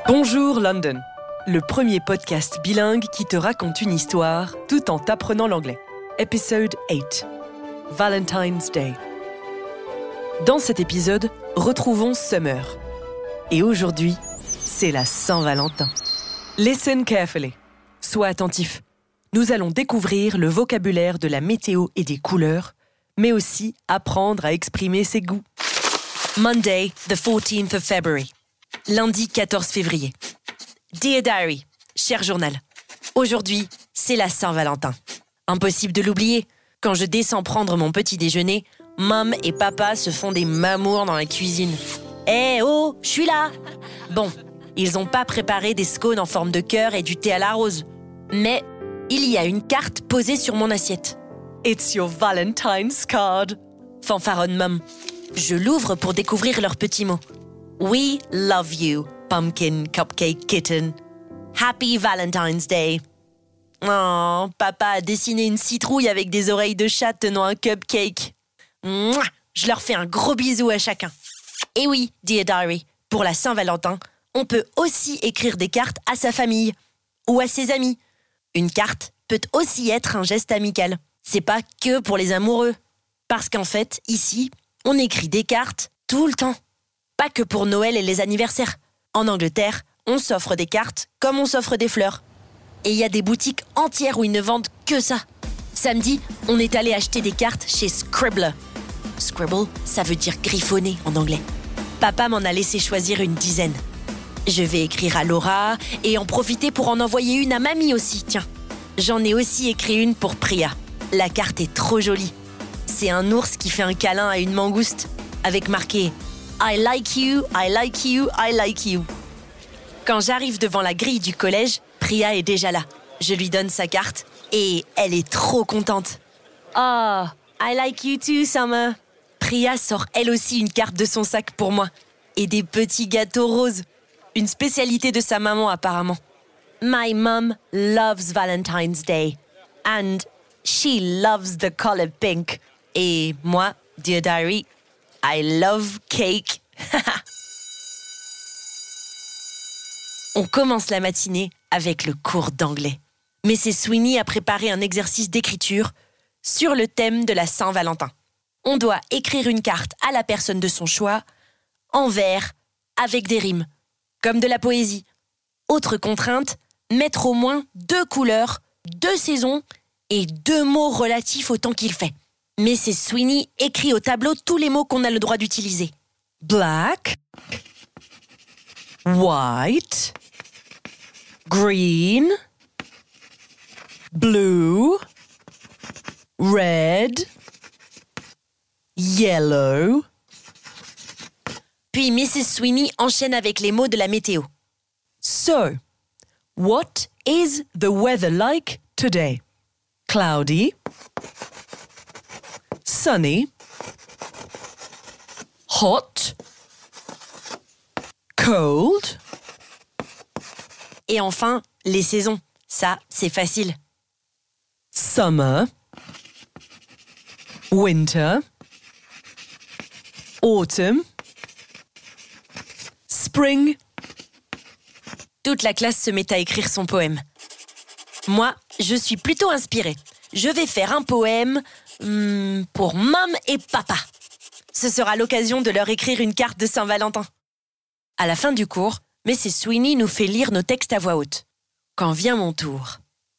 Bonjour London, le premier podcast bilingue qui te raconte une histoire tout en t'apprenant l'anglais. Épisode 8, Valentine's Day. Dans cet épisode, retrouvons Summer. Et aujourd'hui, c'est la Saint-Valentin. Listen carefully. Sois attentif. Nous allons découvrir le vocabulaire de la météo et des couleurs, mais aussi apprendre à exprimer ses goûts. Monday, the 14th of February. Lundi 14 février. Dear Diary, cher journal. Aujourd'hui, c'est la Saint-Valentin. Impossible de l'oublier. Quand je descends prendre mon petit déjeuner, Mom et Papa se font des mamours dans la cuisine. Oh, je suis là. Bon, ils n'ont pas préparé des scones en forme de cœur et du thé à la rose. Mais il y a une carte posée sur mon assiette. It's your Valentine's card, fanfaronne Mom. Je l'ouvre pour découvrir leurs petits mots. We love you, pumpkin cupcake kitten. Happy Valentine's Day. Oh, Papa a dessiné une citrouille avec des oreilles de chat tenant un cupcake. Mouah, je leur fais un gros bisou à chacun. Et oui, Dear Diary, pour la Saint-Valentin, on peut aussi écrire des cartes à sa famille ou à ses amis. Une carte peut aussi être un geste amical. C'est pas que pour les amoureux. Parce qu'en fait, ici, on écrit des cartes tout le temps. Pas que pour Noël et les anniversaires. En Angleterre, on s'offre des cartes comme on s'offre des fleurs. Et il y a des boutiques entières où ils ne vendent que ça. Samedi, on est allé acheter des cartes chez Scribbler. Scribble, ça veut dire griffonner en anglais. Papa m'en a laissé choisir une dizaine. Je vais écrire à Laura et en profiter pour en envoyer une à Mamie aussi, tiens. J'en ai aussi écrit une pour Priya. La carte est trop jolie. C'est un ours qui fait un câlin à une mangouste avec marqué « I like you, I like you, I like you ». Quand j'arrive devant la grille du collège, Priya est déjà là. Je lui donne sa carte et elle est trop contente. « Oh, I like you too, Summer ». Priya sort elle aussi une carte de son sac pour moi et des petits gâteaux roses. Une spécialité de sa maman apparemment. My mom loves Valentine's Day and she loves the color pink. Et moi, Dear Diary, I love cake. On commence la matinée avec le cours d'anglais. Mrs. Sweeney a préparé un exercice d'écriture sur le thème de la Saint-Valentin. On doit écrire une carte à la personne de son choix, en vers, avec des rimes, comme de la poésie. Autre contrainte, mettre au moins 2 couleurs, 2 saisons et 2 mots relatifs au temps qu'il fait. Mrs. Sweeney écrit au tableau tous les mots qu'on a le droit d'utiliser. Black, white, green, blue, red, yellow. Puis Mrs. Sweeney enchaîne avec les mots de la météo. So, what is the weather like today? Cloudy, sunny, hot, cold. Et enfin, les saisons. Ça, c'est facile. Summer, winter, autumn, spring. Toute la classe se met à écrire son poème. Moi, je suis plutôt inspirée. Je vais faire un poème pour Mom et Papa. Ce sera l'occasion de leur écrire une carte de Saint-Valentin. À la fin du cours, Mrs. Sweeney nous fait lire nos textes à voix haute. Quand vient mon tour.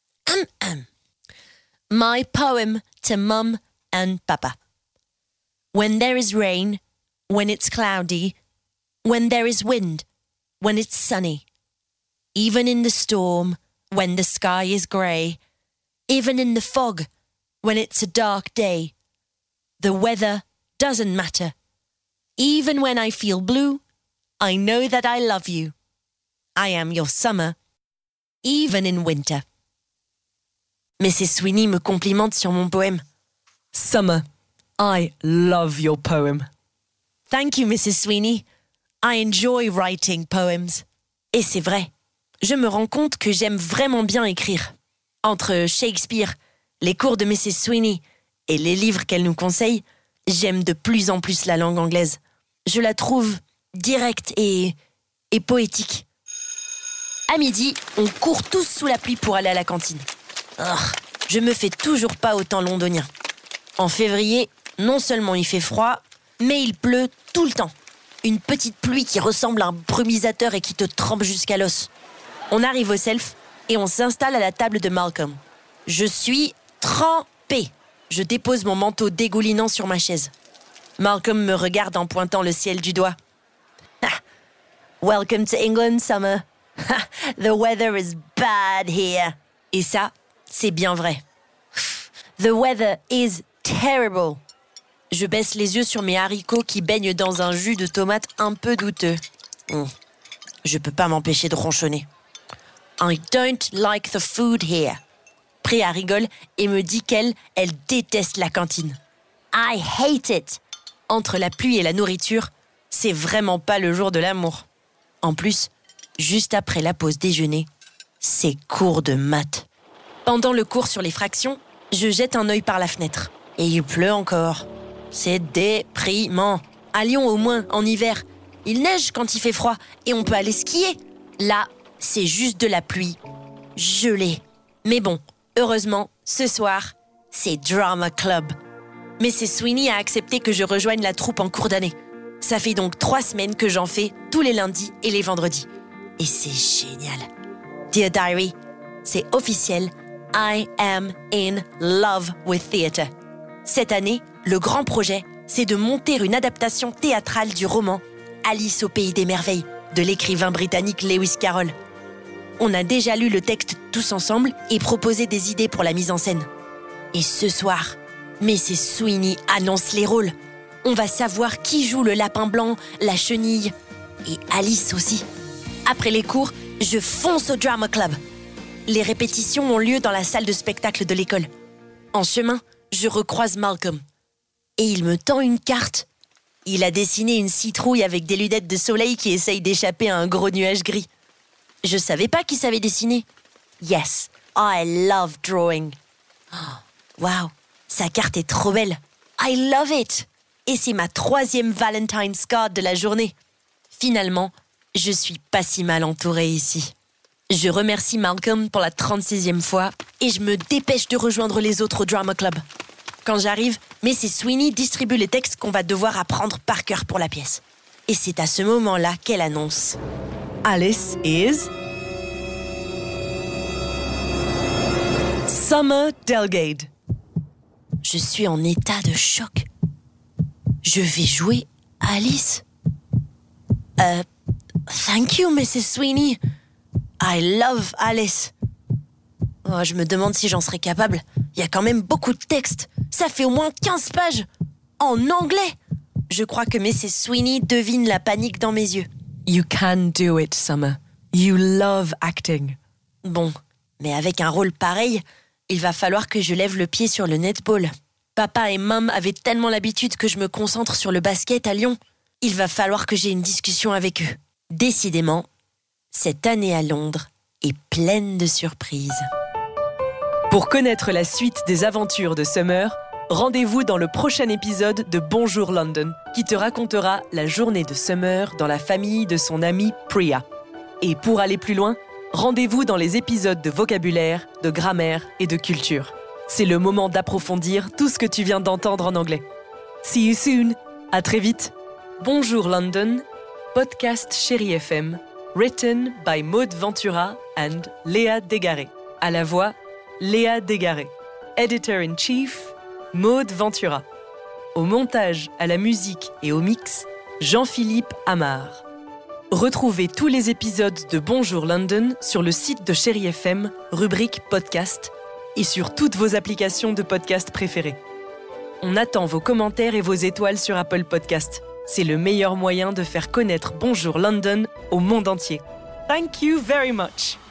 My poem to Mum and Papa. When there is rain, when it's cloudy, when there is wind, when it's sunny, even in the storm, when the sky is grey, even in the fog, when it's a dark day, the weather doesn't matter. Even when I feel blue, I know that I love you. I am your summer, even in winter. Mrs. Sweeney me complimente sur mon poème. Summer, I love your poem. Thank you, Mrs. Sweeney. I enjoy writing poems. Et c'est vrai, je me rends compte que j'aime vraiment bien écrire. Entre Shakespeare, les cours de Mrs. Sweeney et les livres qu'elle nous conseille, j'aime de plus en plus la langue anglaise. Je la trouve directe et poétique. À midi, on court tous sous la pluie pour aller à la cantine. Je me fais toujours pas autant londonien. En février, non seulement il fait froid, mais il pleut tout le temps. Une petite pluie qui ressemble à un brumisateur et qui te trempe jusqu'à l'os. On arrive au self et on s'installe à la table de Malcolm. Je suis trempée. Je dépose mon manteau dégoulinant sur ma chaise. Malcolm me regarde en pointant le ciel du doigt. Welcome to England, summer. The weather is bad here. Et ça, c'est bien vrai. The weather is terrible. Je baisse les yeux sur mes haricots qui baignent dans un jus de tomate un peu douteux. Je peux pas m'empêcher de ronchonner. I don't like the food here. Priya rigole et me dit qu'elle déteste la cantine. I hate it. Entre la pluie et la nourriture, c'est vraiment pas le jour de l'amour. En plus, juste après la pause déjeuner, c'est cours de maths. Pendant le cours sur les fractions, je jette un œil par la fenêtre. Et il pleut encore. C'est déprimant. À Lyon, au moins, en hiver, il neige quand il fait froid et on peut aller skier. Là, c'est juste de la pluie. Gelée. Mais bon, heureusement, ce soir, c'est Drama Club. Mrs. Sweeney a accepté que je rejoigne la troupe en cours d'année. Ça fait donc 3 semaines que j'en fais tous les lundis et les vendredis. Et c'est génial. Dear Diary, c'est officiel. I am in love with theatre. Cette année, le grand projet, c'est de monter une adaptation théâtrale du roman Alice au pays des merveilles de l'écrivain britannique Lewis Carroll. On a déjà lu le texte tous ensemble et proposé des idées pour la mise en scène. Et ce soir, Mrs. Sweeney annonce les rôles. On va savoir qui joue le lapin blanc, la chenille et Alice aussi. Après les cours, je fonce au Drama Club. Les répétitions ont lieu dans la salle de spectacle de l'école. En chemin, je recroise Malcolm. Et il me tend une carte. Il a dessiné une citrouille avec des lunettes de soleil qui essaye d'échapper à un gros nuage gris. Je savais pas qu'il savait dessiner. Yes, I love drawing. Wow, sa carte est trop belle. I love it. Et c'est ma 3e Valentine's card de la journée. Finalement, je suis pas si mal entourée ici. Je remercie Malcolm pour la 36e fois et je me dépêche de rejoindre les autres au Drama Club. Quand j'arrive, Mrs. Sweeney distribue les textes qu'on va devoir apprendre par cœur pour la pièce. Et c'est à ce moment-là qu'elle annonce Alice is Summer Delgado. Je suis en état de choc. Je vais jouer Alice. Thank you, Mrs. Sweeney. I love Alice. Je me demande si j'en serais capable. Il y a quand même beaucoup de textes. Ça fait au moins 15 pages. En anglais. Je crois que Mrs. Sweeney devine la panique dans mes yeux. You can do it, Summer. You love acting. Bon, mais avec un rôle pareil, il va falloir que je lève le pied sur le netball. Papa et Mam avaient tellement l'habitude que je me concentre sur le basket à Lyon. Il va falloir que j'ai une discussion avec eux. Décidément, cette année à Londres est pleine de surprises. Pour connaître la suite des aventures de Summer, rendez-vous dans le prochain épisode de Bonjour London, qui te racontera la journée de Summer dans la famille de son amie Priya. Et pour aller plus loin, rendez-vous dans les épisodes de vocabulaire, de grammaire et de culture. C'est le moment d'approfondir tout ce que tu viens d'entendre en anglais. See you soon. À très vite. Bonjour London, podcast Chérie FM, written by Maud Ventura and Léa Dégaré. À la voix, Léa Dégaré. Editor-in-Chief, Maud Ventura. Au montage, à la musique et au mix, Jean-Philippe Amar. Retrouvez tous les épisodes de Bonjour London sur le site de Chérie FM, rubrique podcast, et sur toutes vos applications de podcast préférées. On attend vos commentaires et vos étoiles sur Apple Podcast. C'est le meilleur moyen de faire connaître Bonjour London au monde entier. Thank you very much.